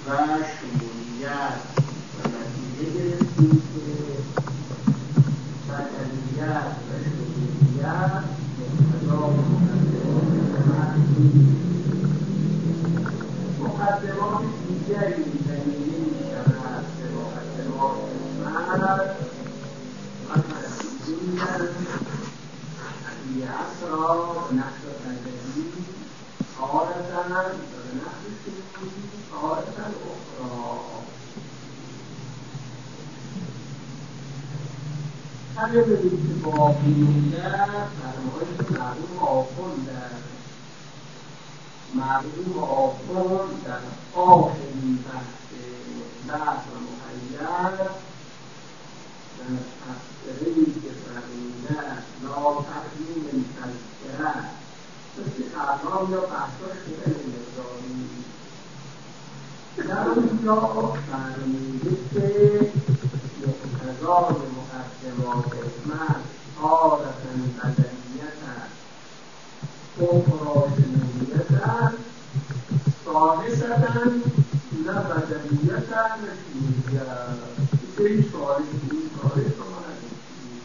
و شمولیت و نتیجه گرفتیم که بدنیت و شمولیت مقتضا مقدمات دیگری زمینه میشود به مقدمات مرد و تسلیم علی اسرا و نقش تجلی حالتاً و نقش شمولی حالتاً اخرى. همه بدید که باقی مونده فرمایش معلوم آخوندن معلوم آخوند در آخرین بحث و محیر در تفسیری که فرمونده ناتحریم تذکره مثل قرنان یا بحثا شده مقداری در اونجا فرمونده که مقتضای مقدمات حکمت حالتاً بدنیتاً اخرى شمولیتاً ثالثتاً نه بدنیتاً نه شمولیت. این سوالی که این کاری شما ندید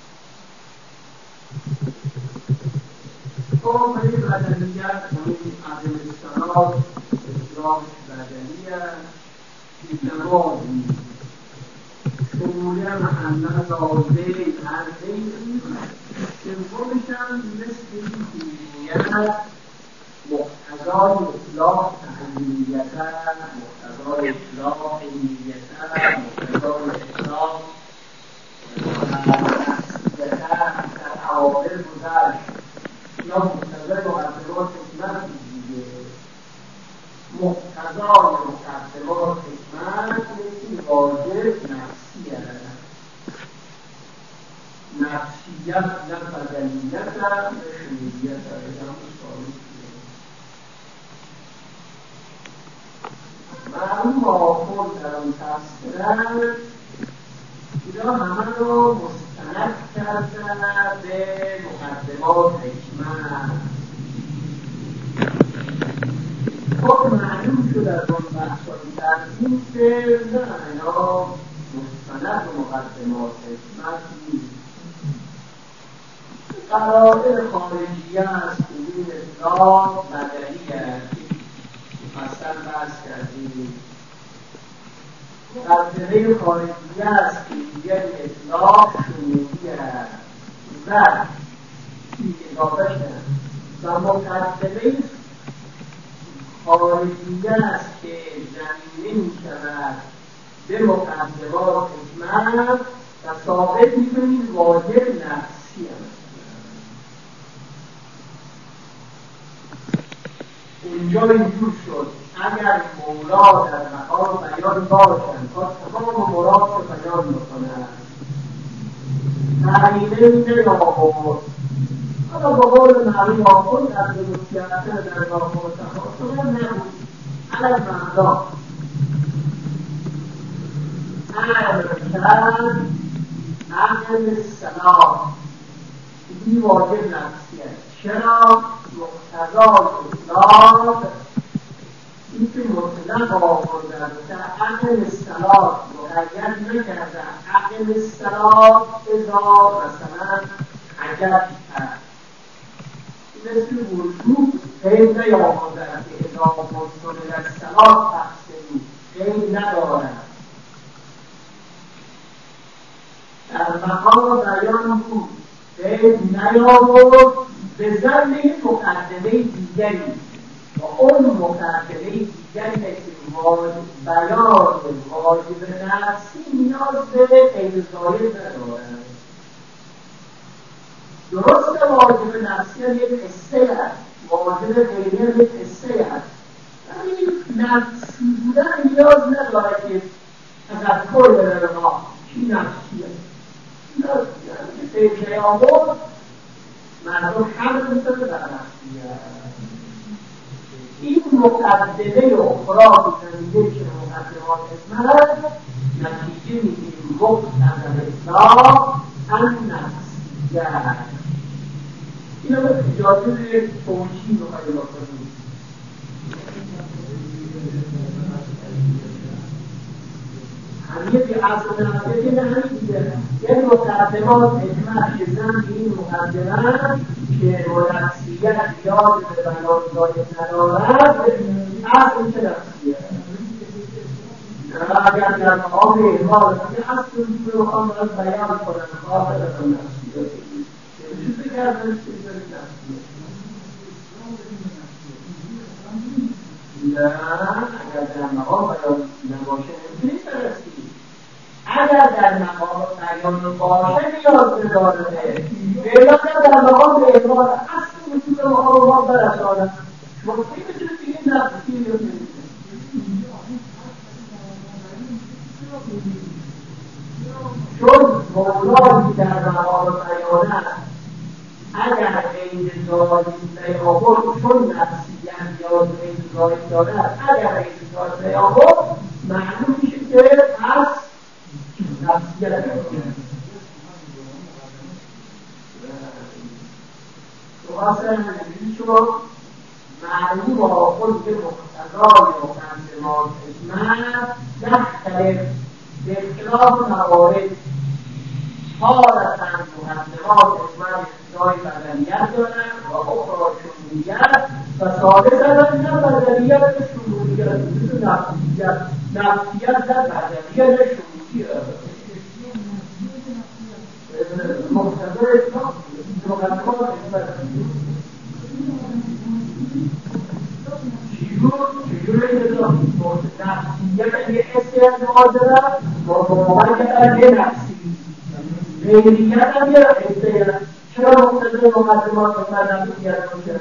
تو به بدنیت همین عدم استناد اطلاق بدنیه بیتمامی شمولیت محمد آزه هر خیلی سومشم مثل این میگوید مقتضای اطلاق تعلیمیتاً مقتضای اطلاق علمیتاً مقتضای اطلاق نفسیتاً در عوامل گذشت یا مقتضای مقدمات حکمت دیگه. مقتضای مقدمات حکمت مثل واجب نفسیه نفسیت نه بدنیت نه شمولیت معلوم آخون در اون تفسیرن اینا همه رو مستند کردن به مقدمات حکمت. خب معلوم شد از اون بحثایی ترسیم که نه اینا مستند به مقدمات حکمت نیست. قرائن خارجیه است که این اطلاق بدنیه مفصل بحث کردیم. مقدمه خارجیه است که دیگر اطلاق شمولیه و اضافه شد و مقدمه خارجیه است که زمینه می شود به مقدمات حکمت و ثابت می کنید واجب نفسی است. اینجا اینجور شد اگر مولا در مقام بیان باشند تا تمام مراد رو بیان میکنند تعیینه نیامد. حالا با قول معلوم آخون در نوسیتر در ناخون تخاصمه نبود علم معنا امر کرد عقل سلام این واجب نفسی است. چرا؟ مقتضای اطلاق این که مطلق آوردن در عقل صلاح مقید نکردن عقل صلاح اذا مثلا عجب کرد مثل وجود غیر نیامدن که اذا مصدر در صلاح تحصیلی غیر ندارن در مقام بیان بود غیر نیامد به ضمن این مقدمه دیگری و اون مقدمه دیگری که بیان واجب نفسی نیاز به غیر زاید ندارد. درست واجب نفسی هم یک قصه هست، واجب غیری هم یک قصه هست، ولی نفسی بودن نیاز نداره که تذکر بره ما چی نفسیه نیاز که فکر آمد مردم حمل میتونه در نفسیه. این مقدمه اخرى زمینه که مقدمات اسمت نتیجه میگیریم مقتضای اطلاق ان نفسیه. این هم اجازه توجیه میخواهی بکنیم. نظریه بی اصل نظریه که نمیدیده یک مقدمات حکمت که زن این مقدمه که نفسیت یاد به بیانگاه ندارد اصل چه نفسیه؟ اگر در مقام احمال اصل رو بخوام بیان کنم مقابل نفسیه چیزی که از نفسیه نه اگر در مقام بیان نباشه نمیتونی برسی اگر در مقام بیان باشه نیاز نداره پیدا در مقام احمال اصل میتونه مقام ما برسانه مخصی میتونه بگید نفسی رو چون مولایی در مقام بیانه اگر این زایی بیابون چون نفسیت یا این زایی دارد اگر این زایی بیابون معلوم میشه که پس نفسیت بیابون تو اصلا نمیدونی چون معلوم آخون که مقتضای مقدمات حکمت یختلف به اختلاف موارد حالتا مقدمات حکمت اقتضای بدنیت دارند و اخرى شمولیت و ثالثا نه بدنیت به شمولیت مثل نفسیت در بدنیت شمولیت مقتضای مقدمات حکمت چجور این نفسیت یه حسی از مادره با مقدمات یه نفسی غیریت هم یه حسیه چرا مقتضای مقدمات حکمت نفسیت باشه؟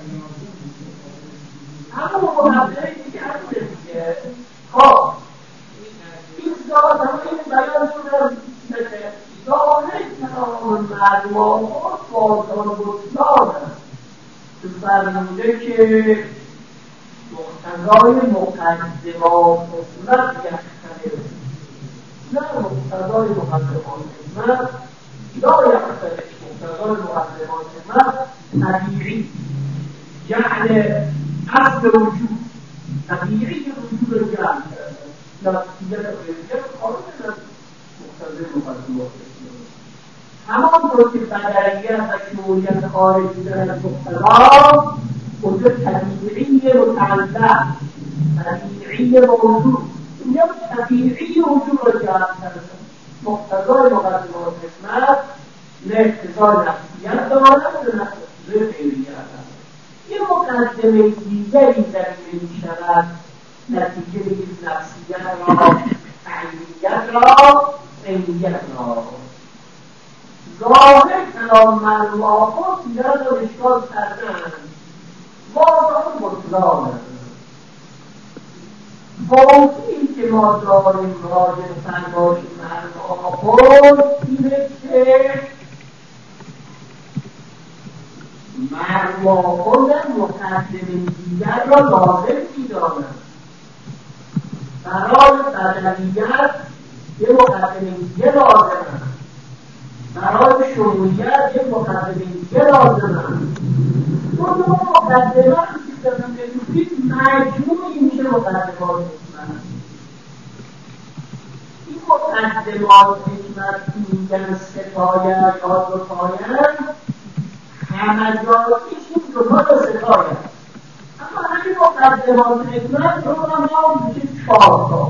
اما مقدمه دیگه همونه دیگه خب این ذات همه این بیان شده مثل ظاهر تمام معلومات بازان بطلان هست تو فرموده که مقتضای مقدمات حکمت یختلف نه مقتضای مقدمات حکمت لا یختلف مقتضای مقدمات حکمت طبیعی یعنی اصل وجود طبیعی وجود رو جمع کرده نفسیت و غیریت خارج از مقتضای مقدمات حکمت همانطور که بدنیت و شمولیت خارج بودن از مقتضا وجود طبیعی متعلق طبیعی موجود اینجا طبیعی وجود رو جمع کرده مقتضای مقدمات حکمت نه اقتضای نفسیت دارد نه اقتضای غیریت یه مقدمه دیگری ذکر می‌شود نتیجه بگید نفسیت را عینیت را عینیت را ظاهر کلام معلومات دیگران را اشکال کردن واضح مطلق باقی که ما داریم راجع فرمایش معلومات اینه که معلومات مقدمه دیگر را لازم می‌دانند برای بدنیت یه مقدمه دیگه لازمه برای شمولیت یه مقدمه دیگه لازمه اون دو مقدمات که دارم بگوید مجموعی میشه مقدمات حکمت این مقدمات حکمت که میگن ستایت یا دوتایت همجازیش این دوتا رو ستایت اما همین مقدمات حکمت رو هم میشه 4 تا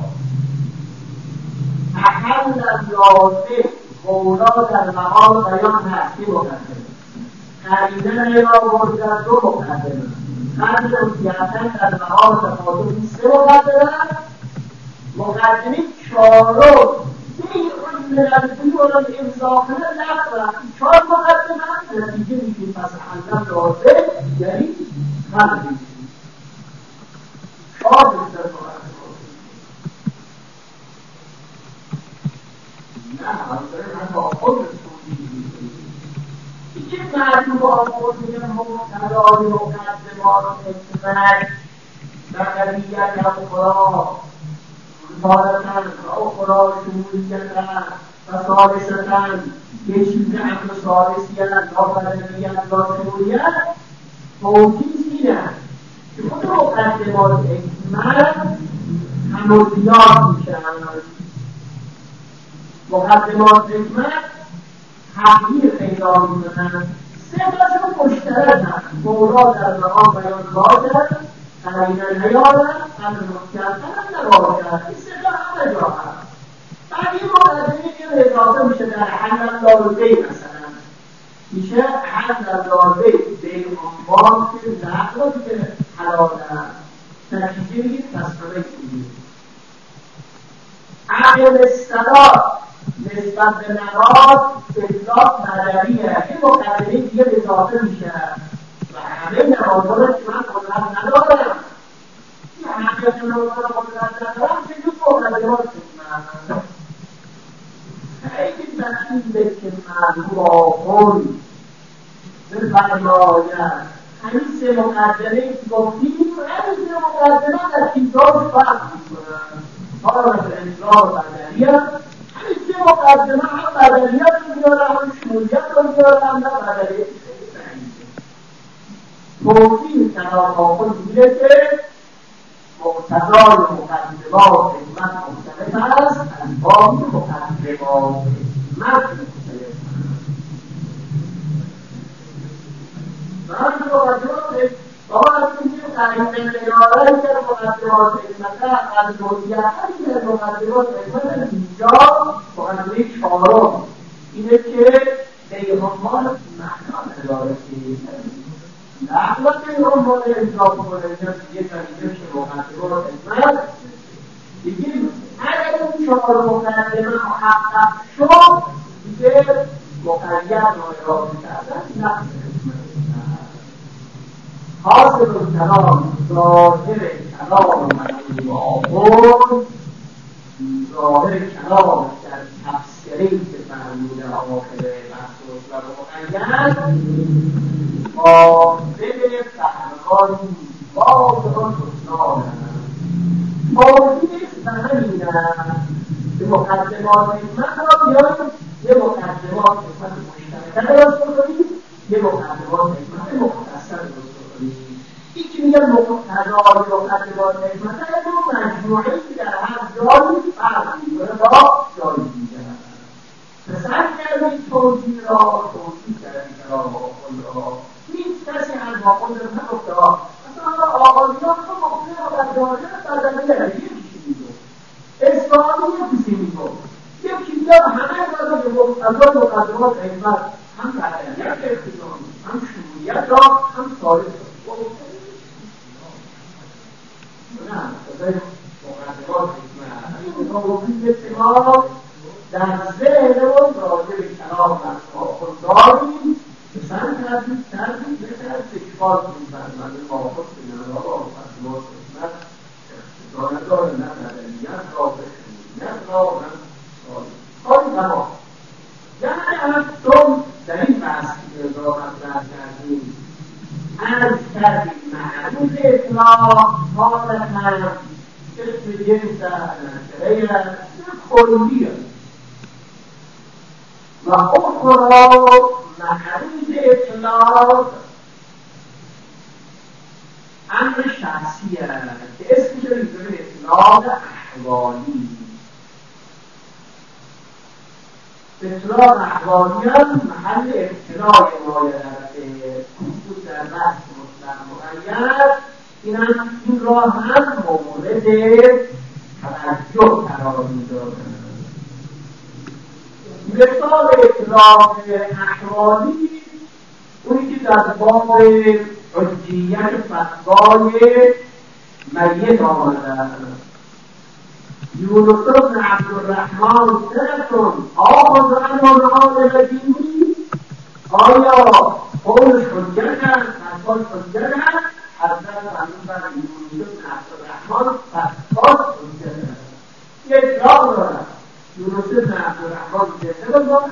احل لازم قولا در مقام بیان هستی مقدمه قرینه را بردن 2 مقدمه قدر امتیاتن در مقام تفاضل 3 مقدمه مقدمه 4 این ملدی رو امضا کنه لفظ 4 مقدمه نتیجه میگیم پس علم لازم یعنی خلقی 4 بیشتر مقدمه نه من با خود که معلوم آمود میگم مقتضای مقدمات حکمت بقیت اخرى ثالثا و اخرى شمولیتا و ثالثتا یه چیز عقل ثالثیت یا بدنیت یا شمولیت توجیز اینه که خود مقدمات حکمت هموزیات میشن مقدمات حکمت تغییر پیدا می‌کنند. سه تاشون مشترکن. مولا در مقام بیان باشد، قرینه نیارد، امر محکم نباشد. این سه تا همه جا هست. بعد این مقدمه که اضافه میشه در حل الله مثلا میشه حل الله به عنوان که نقضی که حلال است. نتیجه میگید تصمیم کنید. عقل استداد نسبت به نماز اطلاق مدنیه. این مقدمه دیگه اضافه میشه و همه نمازها رو که من قدرت ندارم این حقیقت نمازها رو قدرت ندارم چجور مقدمات کنم خیلی دقیقه که مردم آخون بفرماید همین سه مقدمه که گفتیم همین سه مقدمه در کتاب فرق میکنن حالا مثل اطلاق مدنیه همین سه مقدمه هم مدنیت رو میارم هم شمولیت رو میارم هم مدنیت توضیح کلام آخون میگه که مقتضای مقدمات حکمت مختلف است از باب مقدمات حکمت مختلف است مقدمات بابا از اینکه قریب نگارایی که مقدمات حکمت از جزئیات همین مقدمات حکمت اینجا مقدمه چهارم اینه که بیهمان معنا نداره لحظه که هم باید اضافه کنه یه کلیمه که مقدمات حکمت بگیم اگر اون چهار مقدمه محقق شد دیگه مقید نایرابی کردن نقص حاصل کلام ظاهر کلام معنی آخون ظاهر کلام در تفسیری که فرموده آخر بحث و مقید قابل فهمانی واضحان حسنان موضوعش به همینم به مقدمات حکمت را بیاییم یه مقدمات حکمت مشترکه درست بکنیم یه مقدمات حکمت مختصر درست بکنیم یکی میگن مقتضای مقدمات حکمت یه مجموعه‌ای که در هر جایی فرق می‌کنه با جایی دیگر پسر کردید توضیح را توضیح کردید را را هیچ کسی از واقع در نگفته مثلا آقازیان تو مقدمه در جاهده بردنه داره یکی میگو اصفهانی یکی میگو یکی دیگر همه را که مقتضای مقدمات حکمت هم تحریت اختیار هم شمولیت را هم سالس را نه مقتضای مقدمات حکمت این موضوع اتمام در ذهنمون راجع به کلام مصحف داریم بسن کردید بهتر تکفار کنید من مواقف بینن آقا مقدمات حکمت اقتضا نداره نه مدنیت را بشنید را نه سالی حالی تمام یعنی چون در این بحث که را مطرح کردیم عرض کردیم معروض اطلاق حالتا اسم جنس نشره کلیه و اخرى معروض اطلاق امر شخصی است که اسمش رو میذاره اطلاق احوالی اطلاق احوالی هم محل ابتلاع مایه خصوص در بحث مطلق مقید این راه هم مورد توجه قرار می‌دارد مثال اطلاق احوالی اونی که در باب حجیت فتوای میت آمده یونس بن عبدالرحمن سنتون آخذ عنوان حال قدیمی آیا قولش حجت هست فتواش حجت هست حضرت بر یونس بن عبدالرحمن فتواش حجت هست یه اطلاق دارد یونس بن عبدالرحمن جسد دارد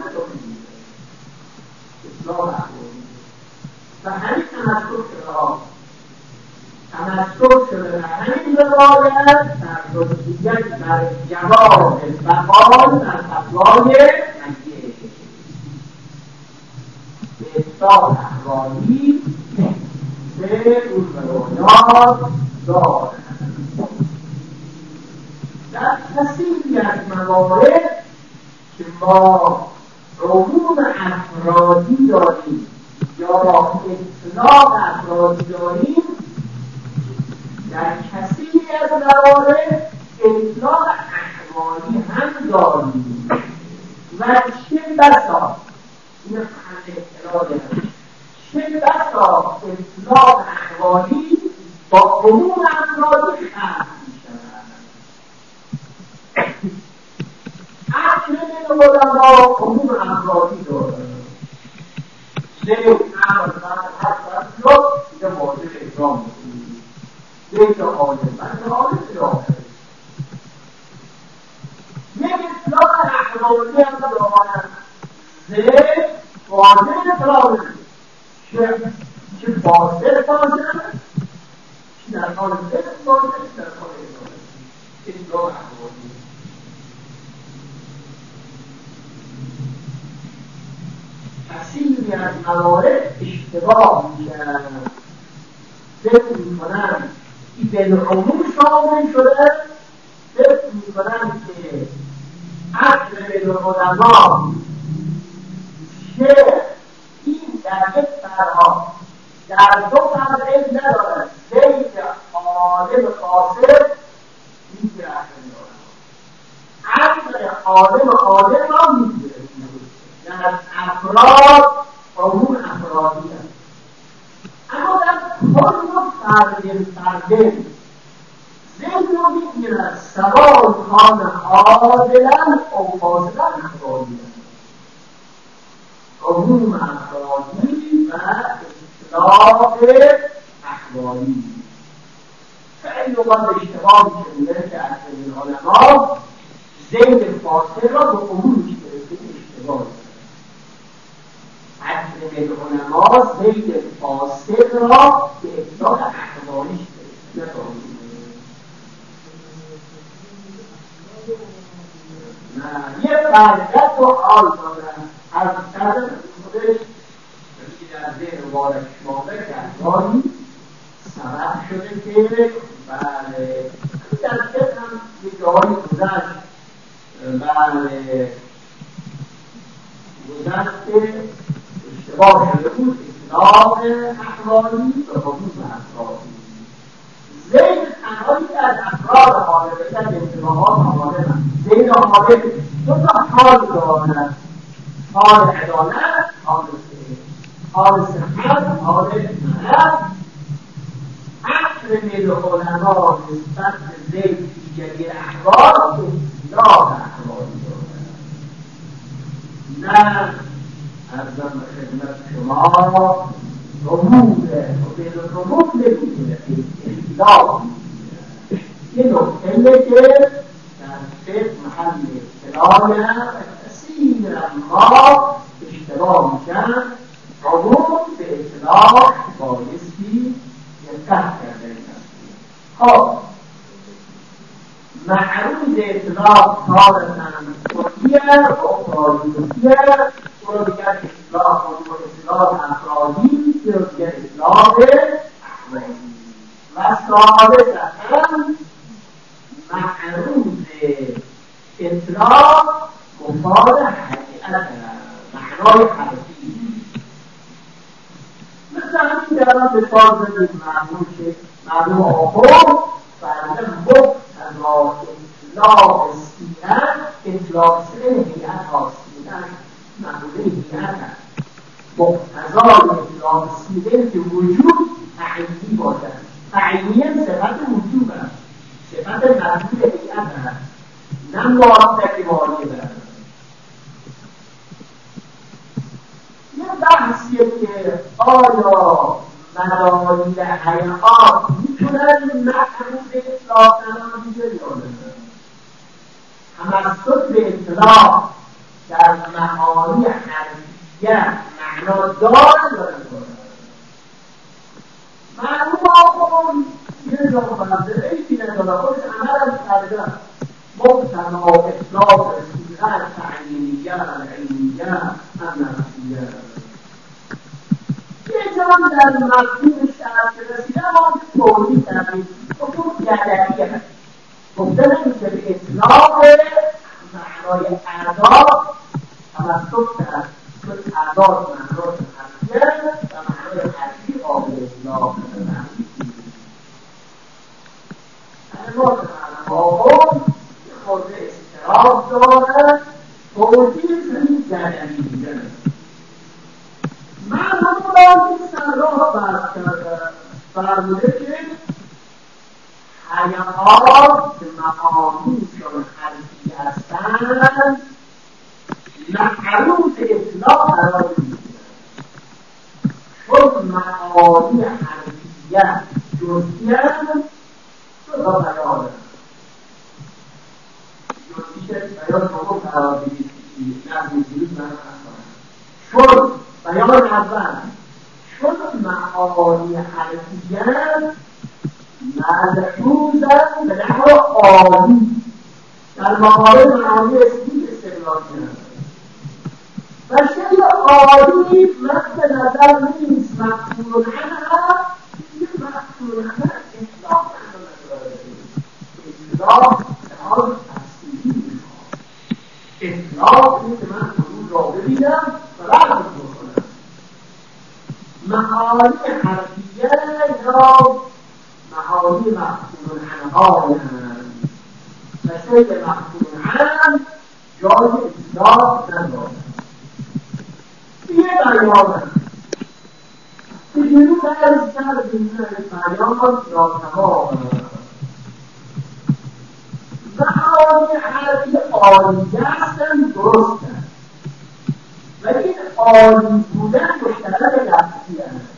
اطلاق احوالی و همین تمسک شده در همین روایت در جزئیات در جواب بقال در فتوای مکیه به اطلاق احوالی به اون روایات دارد در کثیری از موارد که ما عموم افرادی داریم یا اطلاق افرادی داریم، در کثیری از موارد اطلاق احوالی هم داریم و چه بسا این همه اطلاق داریم، چه بسا اطلاق احوالی با عموم افرادی خلق می شود. اصل علماء عموم افرادی دارد. زید امر هست رو دیگه واجب اکرام میکنید. زید عالم من عالم دارد. یک اطلاق احوالی هم دارد. زید واجب اکرام چه فاصل فاصل چی در حال زید فاصل چی در حال اطلاق احوالی. کثیری از موارد اشتباه میشن، فکر میکنن این بالعموم شامل شده، فکر میکنن که اصل علماء که این در یک فرها در دو فرد علم ندارد، زید عالم قاصر میگیره اصل عالم را میگیره در افراد عموم افرادی هست. اما در کل فرد ذهن رو میگیرد سوال کان عادلا او فاضلا افرادی هست، عموم افرادی و اطلاق احوالی. خیلی اوقات اشتباه میشه که از این علما زید فاصل را به عموم گرفته، اشتباه اصل علماء زید فاصل را به اطلاق احوالیش گرفته. نه یه فرقت و حال دارن از طرف خودش در ذهن مبارک شماله کردانی سبب شده که بله در ذهن هم یه جایی گذشت، بله گذشته اشتباه شده بود اطلاق احوالی به حدود افرادی. زید تنهایی که از افراد حاله در انتباهات حاله هم زید حاله دو تا حال دارد، حال عدالت، حال صحت، حال مرض. اصل علماء نسبت به زید فی جميع الاحوال اطلاق احوالی دارد. نه ارزم به خدمت شما رموزه و بین رموز نمیگیره، اطلاق میگیره. یه نکته که در فقه محل اطلاق کثیر ما اشتباه میشن، رموز به اطلاق بایستی دقت کرده است. خب معروض اطلاق تارتن کلیه و اخراجیه، اونو دیگر اطلاق افرادی، اونو دیگر اطلاق احوالی و ثالثاً معروض اطلاق مفاد حقیقت معنای حرفی. مثل همین در آن به کار زدید معلوم آخر فرده مقتضا اطلاق سینن، اطلاق سینن هیئت ها سینن معلومه هیئت هست. مقتضای اطلاق سینن که وجود تعیینی باشد، تعیینی صفت وجود هست، صفت مطلوب هیئت هست، نه معتقی واریه برد. یه بحثیه که آیا مدارید حیات میتونن معروض اطلاق نماییده یا نه؟ تمسک به اطلاق در معانی حرفیه معنا دارد یا ندارد؟ معلوم آقون یه جامعه ایتی نداره، خودش عمل کرده مقتضا اطلاق صورت تعیینیه علمیه نفسیه. یه جان در مفهوم شرط رسیده ما توضیح کردیم، خطوط یدریه هست، گفته نمیشه به اطلاق معنای اعداد توسط در اعداد معنای حرفیه و معنای حرفی قابل اطلاق کلمات معناها یه خورده استراب دارد توجیه زمین زدنیه معناها که سراح فرموده که حیات که معانیشون حرفی هستند معروف اطلاق قرار میگیرند چون معانی حرفیت جزئی‌اند دو بیان جزئیش بیان شما قرار بگیرید نظم دیروز من چون بیان اول چون معانی حرفیت ملحوظاً به نحو عالی در مقابل معانی اسمی استقلال کرد و شیء عالی مد نظر نیست مقصود عنها یه مقصود عنها اطلاق اطلاق حال تفسیری میخواد اطلاق این که من حضور را ببینم و رد بکنم معانی حرفیه یا معانی مقصود عنها و شیء مقصود عنها جای اطلاق ندارد یه بیانه که جنوب از کردیم بیان ناتمام معانی حرفی عالی هستن درستن ولی این عالی بودن مشترک لفظی هست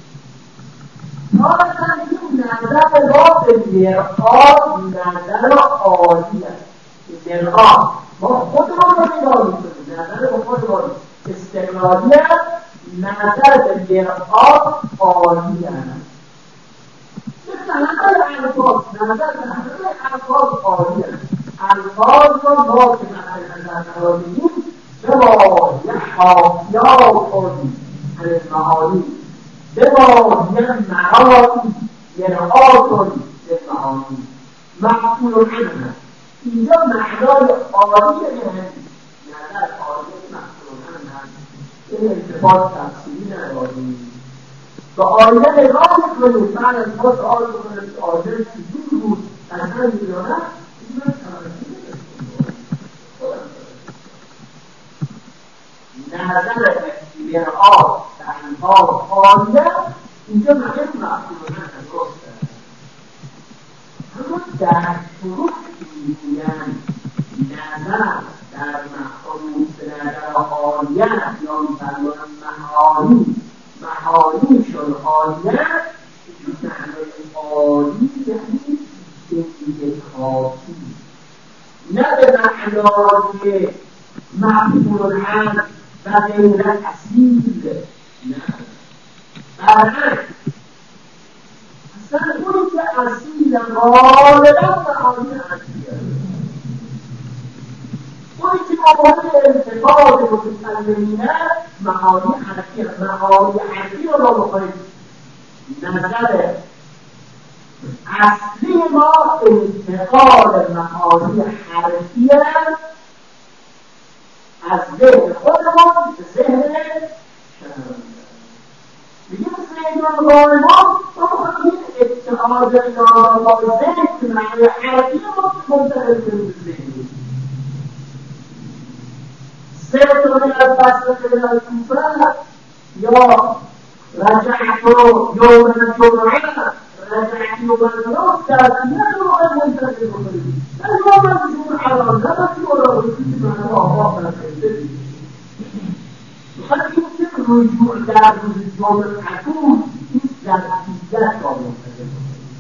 مثلا این نظر را به مرآت نظر عالی هست مرآت ما خودمون رو نگاه میکنیم نظر به خودمون استقلالی هست نظر به مرآت عالی هست مثل همه الفاظ نظر به همه الفاظ عالی هست الفاظ را ما که نظر قرار میدیم بما یحافیات از معانی بما یمعانی مرآت للمعانی مقصود عنه اینجا معنای عالی هست نظر عالی مقصود عنه هست این ارتباط تفسیری نداریم و آینه نگاه میکنیم بعد از ما سوال بکنیم که آینه چجور بود اصلا میدانه این من توجیه نظر مرآت در الفاظ عالیه اینجا معنی مقصود عنه درسته اما در شروع میگویند نظر در مخصوص نظر عالیت یا میفرمایند معانیشون عالیت این معنای عالی یعنی انتخابی نه به معنای مقصود عنه و غیر اصیل نه برعکس اصلا اونی که اصیل غالبا معانی حرفیه اونی که مورد انتقاد متکلمینه معانی حرفیه معانی حرفی رو ما بخواهیم نظر اصلی ما انتقال معانی حرفیه از ذهن خودمون به ذهن دیگه مثل این راه ما بخواهیم اتحاد اینا با ذهن که معنی حرفی ما منتقل کنیم به ذهن سیرتونی از بسته من الکوفه یا رجعت یوم الجمعه رجعت یوم الجمعه در دیگر رو منتقل کنیم از یوم الجمعه حرام نباید را بسید معنی آقا فرسیده میخواد این که رجوع در روز جمعه حکوم این ظرفیت را منتقل کنیم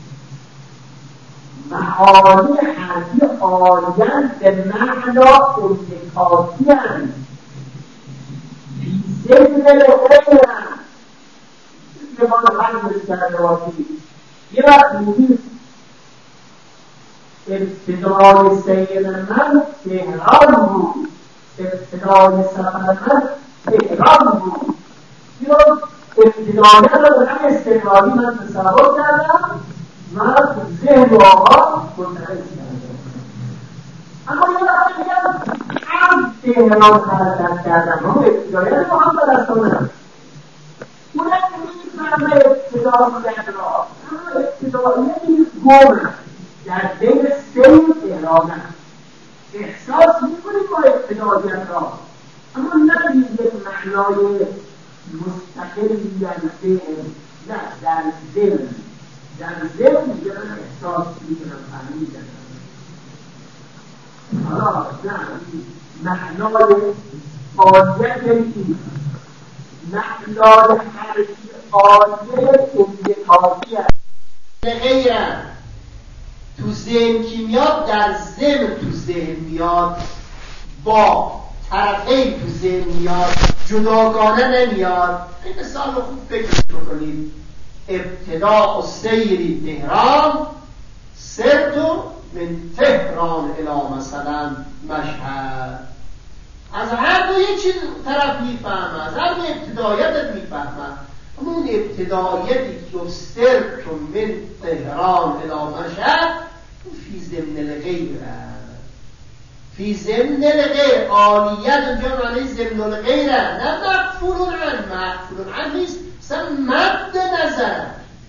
معانی حرفی عالیان به معنا انتقادی هستند فی ذهن الغیر که ما نفرمش کرده باشید یه وقت میگیم ابتدای سیر من تهران بود ابتدای سفر من تهران بود یا ابتدایه رو به هم استقلالی من تصور کردم من ذهن آقا منتقل کردم اما یه وقت میگم تهران حرکت کردن و ابتدایت محمد اصلا اونم میفهمه ابتدایت را، اما ابتدایت گم در بین سه تهران هست. احساس میکنیم با ابتدایت را، اما ندید یک معنای مستقلی در ذهن، نه در ذهن میگه من احساس میکنم فهمیدم. حالا نه معنای آیت این معنای حرفی آیت انتقادی است غیرم تو ذهن کی میاد در ذهن تو ذهن میاد، با طرفین تو ذهن میاد، جداگانه نمیاد. این مثال رو خوب فکر کنید. ابتداء و سیری تهران سرتو من تهران الی مثلا مشهد. از هر دو یک چیز طرف میفهمه، از هر دو ابتدایتت میفهمه، اما اون ابتدایتی که سرتو من تهران الی مشهد اون فی ضمن الغیره، فی ضمن الغیر. عالیت اونجا معنی ضمن الغیره، نه مغفول عن نیست، مثلا مد نظر،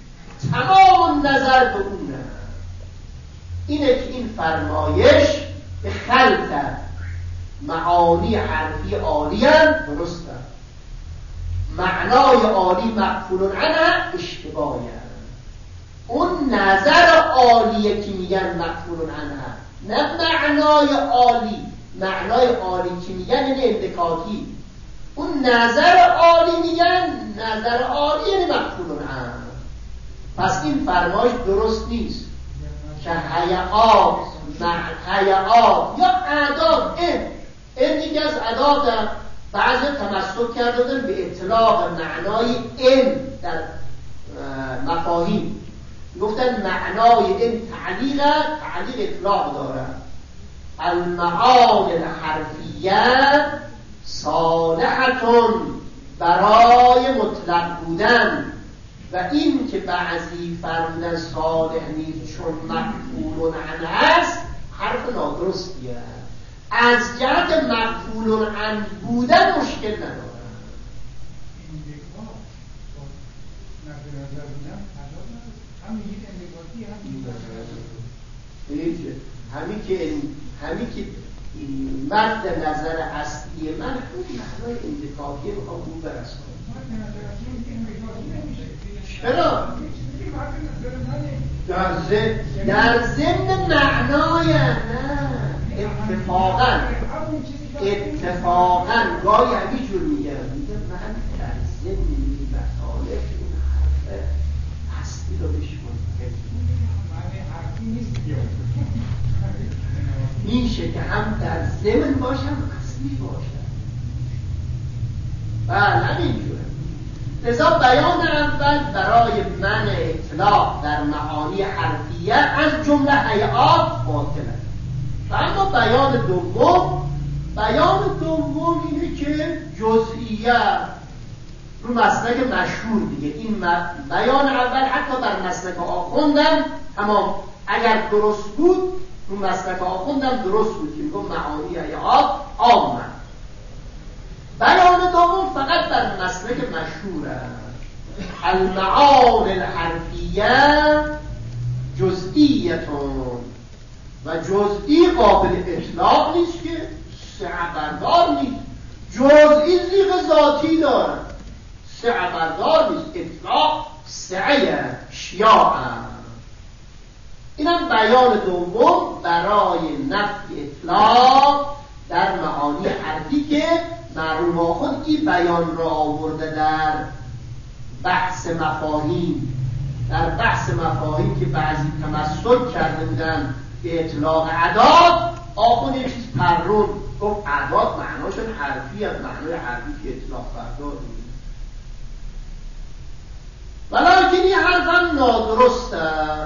تمام نظر به اونه. اینه که این فرمایش به خلط معانی حرفی عالی هم درسته، معنای عالی مغفول عنه اشتباهه. اون نظر عالیه که میگن مغفول عنه، نه معنای عالی. معنای عالی که میگن یعنی انتقادی، اون نظر عالی میگن نظر عالی یعنی مغفول عنه. پس این فرمایش درست نیست که حیعات یا اعداد، این یکی از اعداد بعضی تمسک کردن به اطلاق معنای این در مفاهیم. گفتن معنای این تعلیق اطلاق داره. المعانی الحرفیه صالحتون برای مطلق بودن، و این که بعضی فرمودن صالح نیست چون مغفول عنه است حرف نادرستیه. از جهت مغفول عنه بودن مشکل نداره. همین که مد نظر اصلی من اون معنای انتقادی میخوام اون برسونم. چرا؟ در ضمن معنای نه اتفاقا گاهی همینجور میگه من در ضمن مطالب این حرف اصلی رو بشمون میشه که هم در ضمن باشم اصلی باشم. بله همینجوره. لذا بیان اول برای من اطلاق در معانی حرفیه از جمله هیئات باطله. و اما بیان دوم اینه که جزئیه رو مسلک مشهور دیگه. این بیان اول حتی بر مسلک آخوندم تمام، اگر درست بود رو مسلک آخوندم درست بود که میگم معانی هیئات عامه. بیان دوم فقط بر مسلک مشهوره. المعانی الحرفیه جزئیتون، و جزئی قابل اطلاق نیست که سعه بردار نیست. جزئی زیغ ذاتی داره، سعه بردار نیست. اطلاق سعه شیاعه. اینم بیان دوم برای نفی اطلاق در معانی حرفی که مرحوم آخوند این بیان را آورده در بحث مفاهیم. در بحث مفاهیم که بعضی تمسک کرده بودن به اطلاق اعداد، آخوند یه چیز پرون گفت اعداد معناشون حرفی از معنای حرفی که اطلاق بردار بود. ولیکن این حرف هم نادرسته.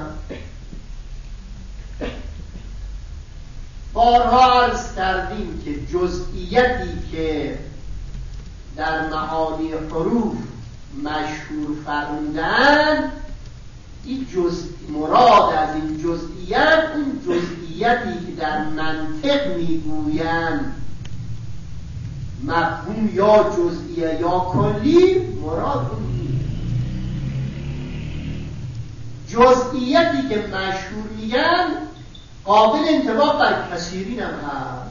بارها عرض کردیم که جزئیتی که در معانی حروف مشهور فرمودن، این مراد از این جزئیت اون جزئیتی که در منطق میگویند مفهوم یا جزئیه یا کلی مراد اون نیست. جزئیتی که مشهور میگن قابل انطباق بر کثیرین هم هست.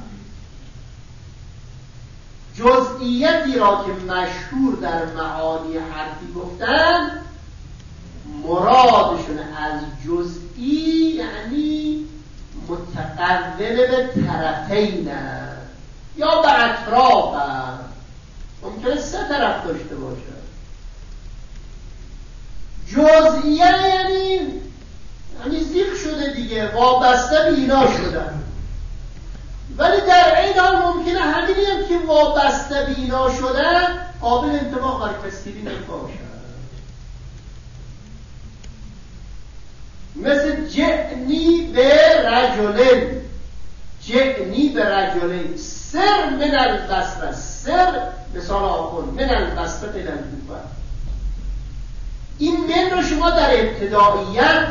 جزئیتی را که مشهور در معانی حرفی گفتن مرادشون از جزئی یعنی متقوم به طرفین یا به اطراف، ممکنه 3 طرف داشته باشه. جزئیه یعنی زیغ شده دیگه، وابسته به اینا شدن، ولی در عین حال ممکنه همینی هم که وابسته به اینا شدن قابل انطباق بر کثیرین باشه. مثل جئنی به رجلین، جئنی به رجلین، سر من البصره، سر مثال آخون من البصره الى الکوفه. این من رو شما در ابتداییت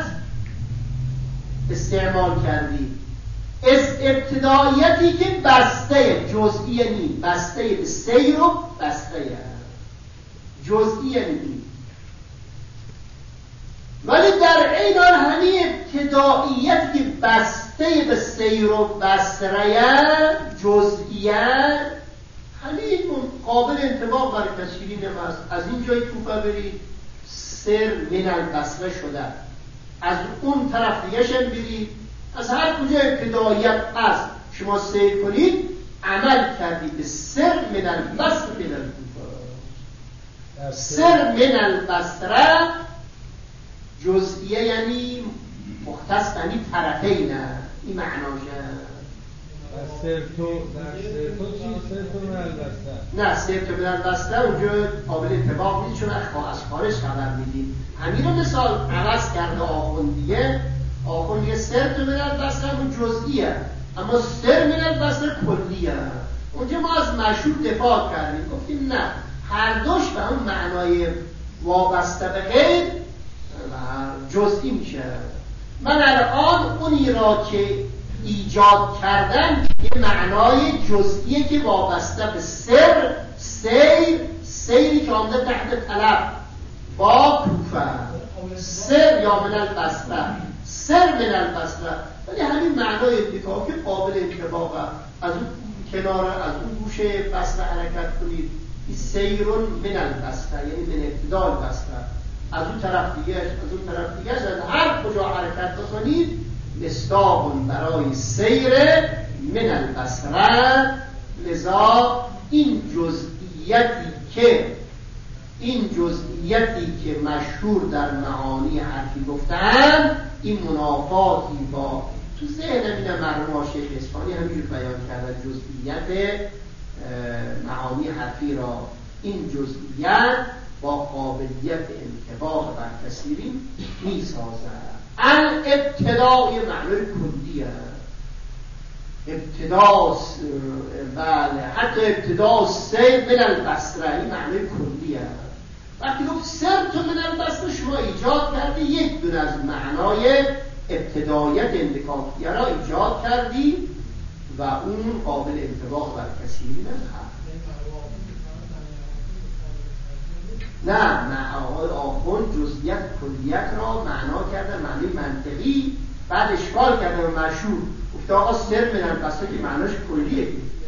استعمال کردید. از ابتداییتی که بسته جزئی نی، بسته به سیر و بسته جزئی نی، ولی در عین حال همین ابتداییتی که بسته به سیر و بسره جزئیه همین قابل انطباق بر کثیرین هست. از این جای کوفه برید سر من البصره شده، از اون طرف دیگه شم برید، از هر کجا ابتداییت هست شما سیر کنید عمل کردید به سر من البصره الى الکوفه. سر من البصره جزئیه یعنی مختص یعنی طرفین، این معناشه. سرتو من البسته، نه سرتو من البسته اونجا قابل انطباق نیست چون از خارج خبر میدیم. همین رو مثال عوض کرده آخوند دیگه. آخوند دیگه سرتو من البسته اون جزئیه، اما سر من البسته کلیه. اونجا ما از مشهور دفاع کردیم، گفتیم نه، هر دوش به اون معنای وابسته به غیر جزئی میشه. من الان اونی را که ایجاد کردن یه معنای جزئیه که وابسته به سر، سیری که آمده تحت طلب با کوفه، سر یا من البصره، سر من البصره، ولی همین معنای دیگه که قابل انطباقه. از اون کنار، از اون گوشه بصره حرکت کنید، سیرون من البصره یعنی من ابتدای بصره، از اون طرف دیگه، از اون طرف دیگه، از هر کجا حرکت بکنید مصداق برای سیر من البصره. لذا این جزئیتی که مشهور در معانی حرفی گفتن، این منافاتی با تو ذهن این مرحوم شیخ اصفهانی همینجور بیان کرده جزئیت معانی حرفی را. این جزئیت با قابلیت انطباق بر کثیرین میسازد. ابتدای معنای کلیه، ابتداست، بله، حتی ابتدا سیر من البصره این معنای کلیه. وقتی گفت سر تو من البصره شما ایجاد کردی یک دونه از معنای ابتدایت اندکاکیه را ایجاد کردی و اون قابل انطباق بر کثیرین هست. نه آقای آخوند جزئیت کلیت را معنا کرده، معنی منطقی، بعد اشکال کرده و مشهور گفته آقا سر من البصره که معناش کلیه،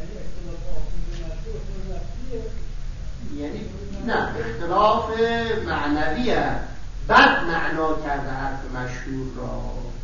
یعنی نه اختلاف معنویه، بعد معنا کرده حرف مشهور را.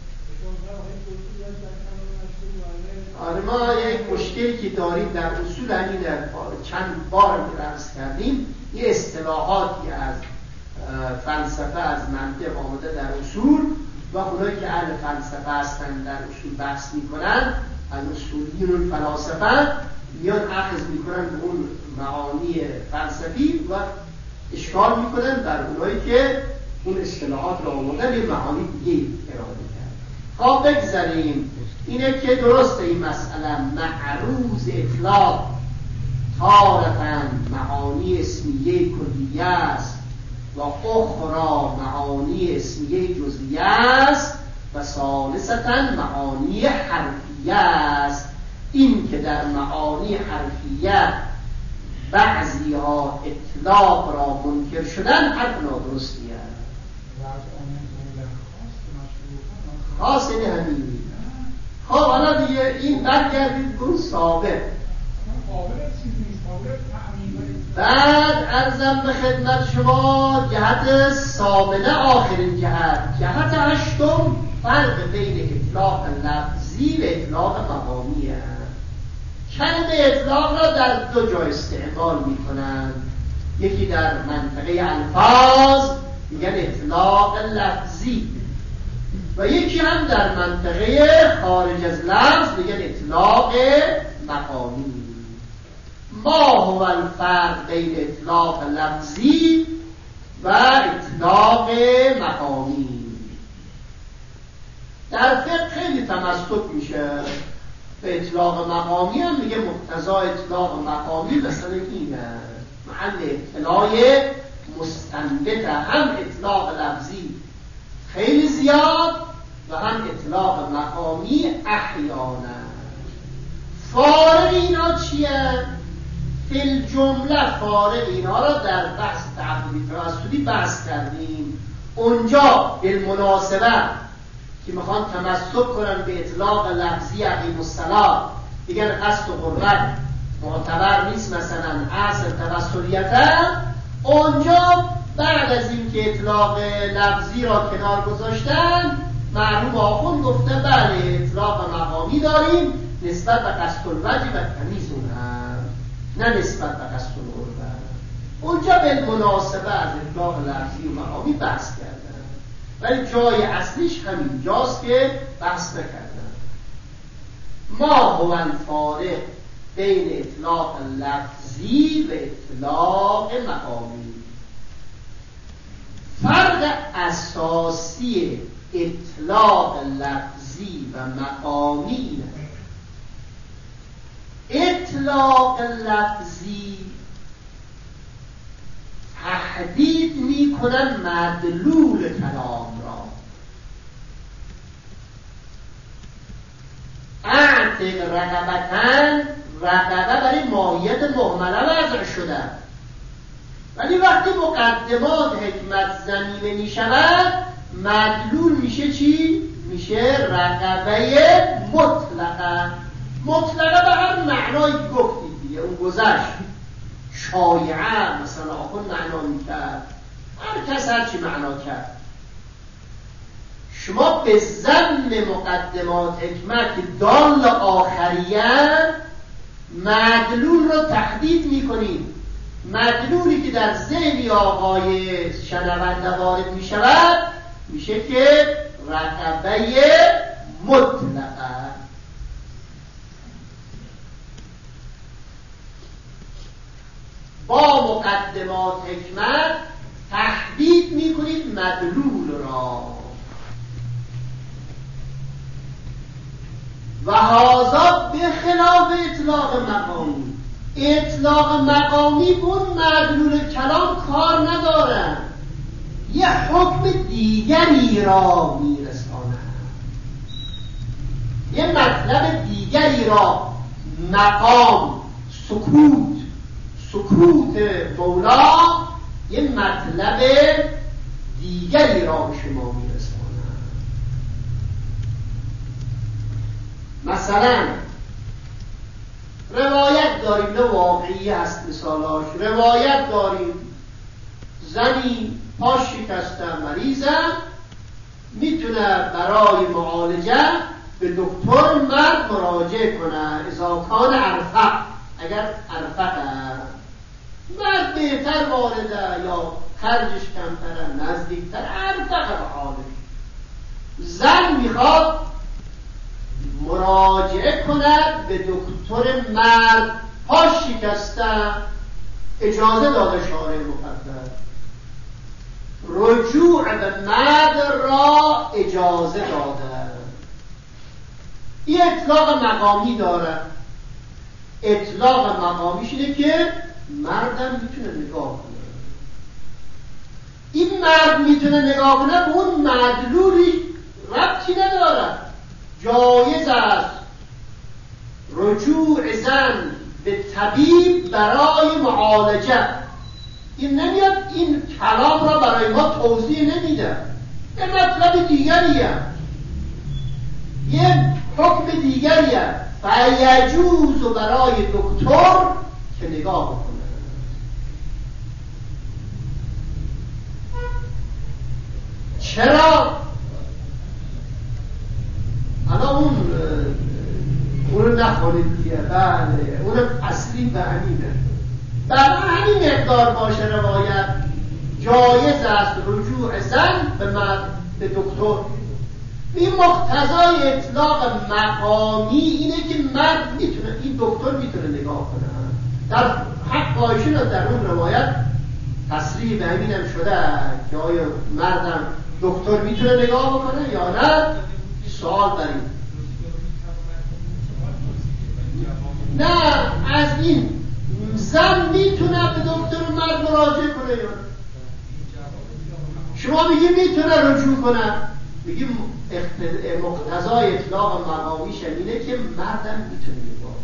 آره ما یک مشکلی که داریم در اصول همین چند بار درس کردیم، یه اصطلاحاتی از فلسفه از منطق آمده در اصول و اونایی که اهل فلسفه هستن در اصول بحث میکنن، از اصولیون الفلاسفه میان اخذ میکنن به اون معانی فلسفی و اشکال میکنن بر اونایی که اون اصطلاحات را آمدن یه معانی دیگه اراده کرد. خب بگذاریم اینه که درسته این مسئله معروض اطلاق تارتاً معانی اسمیه کلیه است و اخرى معانی اسمیه جزئیه است و ثالثتاً معانی حرفیه است. این که در معانی حرفیه بعضی ها اطلاق را منکر شدن حرف نادرستی است. خاص اینه همین. خب حالا دیگه این برگردید گون سابق. بعد عرضم به خدمت شما جهت ثامنه، آخرین جهت هشتم، فرق بین اطلاق لفظی و اطلاق مقامی است. کلمه اطلاق را در دو جا استعمال می کنند، یکی در منطقه الفاظ میگن اطلاق لفظی و یکی هم در منطقه خارج از لفظ میگن اطلاق مقامی. ما هو الفرق بین اطلاق لفظی و اطلاق مقامی؟ در فقه خیلی تمسک میشه به اطلاق مقامی، هم میگه مقتضا اطلاق مقامی مثلا اینه، محل اطلاع مستنبت، هم اطلاق لفظی خیلی زیاد و هم اطلاق مقامی احیانا. فارق اینا چیه؟ فی الجمله فارق اینا را در بحث تعبیری توسطی بحث کردیم. اونجا بالمناسبه که میخوان تمسک کنن به اطلاق لفظی اقیم الصلاة، دیگر قصد و قربت معتبر نیست، مثلا اصل توسلیته، اونجا بعد از اینکه اطلاق لفظی را کنار گذاشتن، مرحوم آخوند گفته بله اطلاق مقامی داریم نسبت به قصد الوجه و تمیز هم، نه نسبت به قصد القربت. اونجا بالمناسبه از اطلاق لفظی و مقامی بحث کردن، ولی جای اصلیش همین جاست که بحث نکردن. ما هو الفارق بین اطلاق لفظی و اطلاق مقامی. فرق اساسی اطلاق لفظی و مقامی، اطلاق لفظی تحدید می کنن مدلول کلام را. اعتق رقبتن، رقبه برای ماهیت مهمله وضع شده، ولی وقتی مقدمات حکمت زمینه می شود مدلول میشه چی؟ میشه رقبه مطلقه. مطلقه به هر معنایی گفتید دیگه، اون گذشت شایعه مثلا آخون معنا میکرد، هر کس هر چی معنا کرد. شما به ضمن مقدمات حکمت دال آخریه مدلول رو تحدید میکنید. مدلولی که در ذهن آقای شنونده وارد میشود میشه که رقبه مطلقه. با مقدمات حکمت تحدید میکنید مدلول را. و هذا به خلاف اطلاق مقامی. اطلاق مقامی اون مدلول کلام کار نداره، یه حکم دیگری را میرسانه، یه مطلب دیگری را، مقام سکوت مولا یه مطلب دیگری را به شما میرسانه. مثلا روایت داریم، نه واقعی هست مثالاش، روایت داریم زنی پاش شکسته مریضه، میتونه برای معالجه به دکتر مرد مراجعه کنه اذا کان ارفق، اگر ارفقه مرد بهتر وارده یا خرجش کمتره نزدیکتر ارفقه به حالش. زن میخواد مراجعه کند به دکتر مرد، پاش شکسته، اجازه داده شارع مقدس، رجوع به مرد را اجازه داده. این اطلاق مقامی داره. اطلاق مقامیش اینه که مردم میتونه نگاه کنه. این مرد میتونه نگاه کنه به اون مدلولی ربطی نداره. جایز است رجوع زن به طبیب برای معالجه. این نمیاد این کلام را برای ما توضیح نمیده، یه مطلب دیگریه، یه حکم دیگریه. فیجوز برای دکتر که نگاه بکنه. چرا؟ حالا اون نخونید دیگه، بله اون اصلی به همینه. در همین مقدار باشه روایت جایز است رجوع زن به دکتر. این مقتضای اطلاق مقامی اینه که مرد میتونه، این دکتر میتونه نگاه کنه. در حق عایشه در اون روایت تصریح به همینم شده که آیا مردم دکتر میتونه نگاه بکنه یا نه؟ سوال داریم. نه، از این زن میتونه به دکتر مرد مراجعه کنه یا نه؟ شما میگی میتونه رجوع کنه، میگیم مقتضای اطلاق مقامیش اینه که مردم میتونه نگاه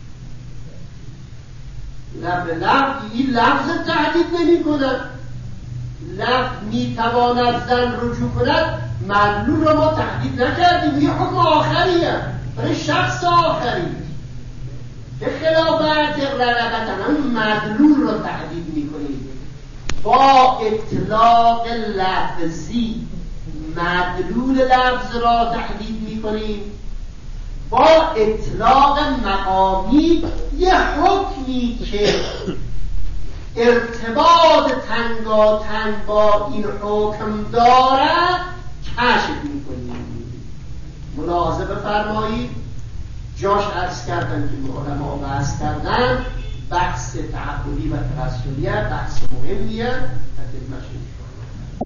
کنه. این لفظ تهدید نمی کنه. لفظ میتواند زن رجوع کند، مدلول رو ما تهدید نکردیم، یه حکم آخریه برای شخص آخری. به خلاف رغبتن همون مدلول رو تهدید میکنیم. با اطلاق لفظی مدلول لفظ را تهدید میکنیم، با اطلاق مقامی یه حکمی که ارتباط تنگاتنگ با این حکم داره کشف میکنیم. ملاحظه بفرمایید، جاش عرض کردن که علما بحث کردن، بحث تعقلی و تفصیلیه بحث مهمیه.